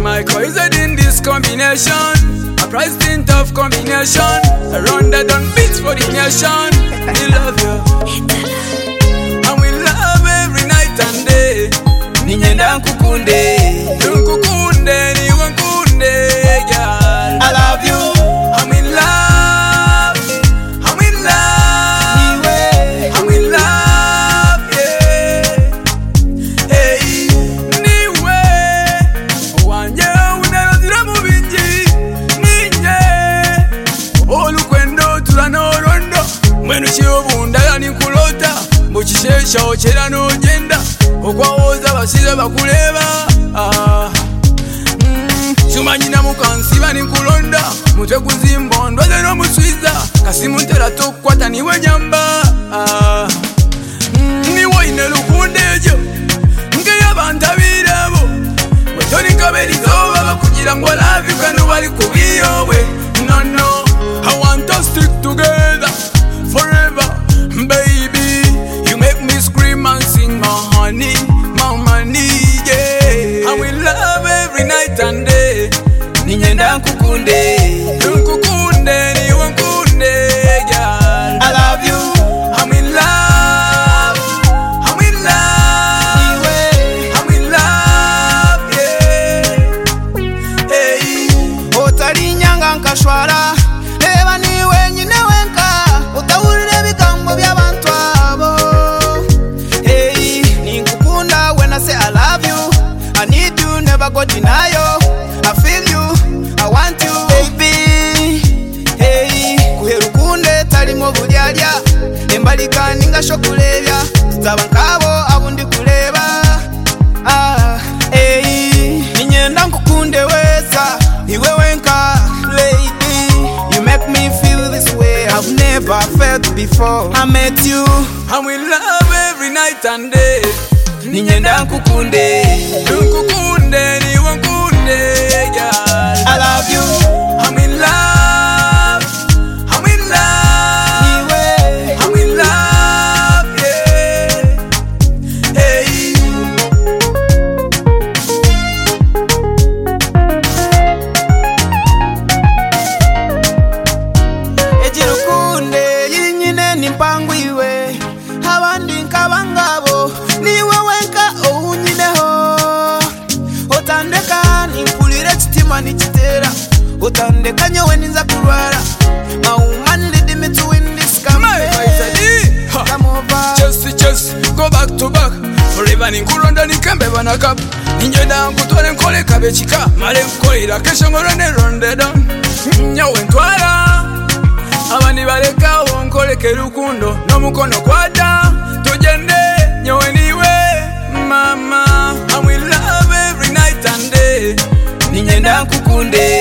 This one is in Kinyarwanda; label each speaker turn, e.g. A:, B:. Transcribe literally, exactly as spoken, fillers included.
A: My coincidence in this combination, a price in tough combination. Around that done beats for the nation. We love you, and we love every night and day. Ninyenda nkukunde, nkukunde, niwe nkunde, girl. I love you, I'm in love, I'm in love, I'm in love, yeah. Hey, niwe wanje unarozira mu bingi, ninye olukwendo tulanorondo, mwenu chiyobunda ni kulota, mukishesha ochera nogenda. Okwawoza basize bakuleba ah. mm. Shumanyina mukansiba ninkulonda mutwe kuzimba ndwaze n'omuswiza kasimu ntera tokwata niwe nyamba ah. mm. Niwe ine lukunde ejo ngeyabantu abirabo wetoni nkaberizoba bakugira ngo love you kandi bali kubiyowe. No no, I want us to stick together forever, baby. You make me scream and sing, my honey, my money, yeah. And we love every night and day. Ninyenda nkukunde, nkukunde, niwe nkunde, girl. I love you, I'm in love, I'm in love, I'm in love, yeah. Hey,
B: otali nyanga nkashwara, eba niwe nyine wenka, utawulire bigambo by'abantu abo. Hey, ninkukunda when I say I love you, I need you, never go deny you. I feel you, I want you, baby. Hey, kuherukunde talimo bulyalya, embalika ningasho kulebya, tutaba nkabo abundi kuleba. Ah, hey, ninyenda nkukunde weza, iwe wenka, lady. You make me feel this way I've never felt before I met you.
A: And we love every night and day. Ninyenda nkukunde, nkukunde, niwe nkunde, girl.
B: I love you,
A: I'm in love, I'm in love, I'm in love, yeah. Hey.
B: ejirukunde yinyine nimpangu iwe, abandi nkabangabo niwe wenka owunyineho. Otandeka nimpulire kitima nikitera, otandeka nyowe ninza kulwala. My woman lead me to win this campaign. Come over,
A: Chelsea, Chelsea, go back to back. Forever ninkulonda nikembe banakap. Ninjenda nkutwale nkole kabechika, male nkolera kesho ngorane ronde down. Nyowe ntwala, abandi balekawo nkoleke lukundo n'omukono kwata. Tujende nyowe niwe mama, and we love every night and day. Ninyenda nkukunde,